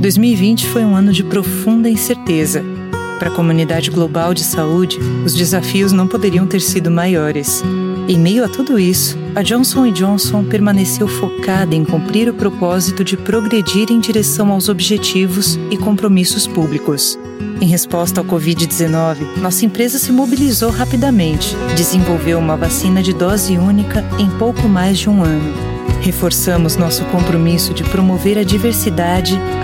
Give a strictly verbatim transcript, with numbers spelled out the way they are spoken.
dois mil e vinte foi um ano de profunda incerteza. Para a comunidade global de saúde, os desafios não poderiam ter sido maiores. Em meio a tudo isso, a Johnson e Johnson permaneceu focada em cumprir o propósito de progredir em direção aos objetivos e compromissos públicos. Em resposta ao covid dezenove, nossa empresa se mobilizou rapidamente, desenvolveu uma vacina de dose única em pouco mais de um ano. Reforçamos nosso compromisso de promover a diversidade,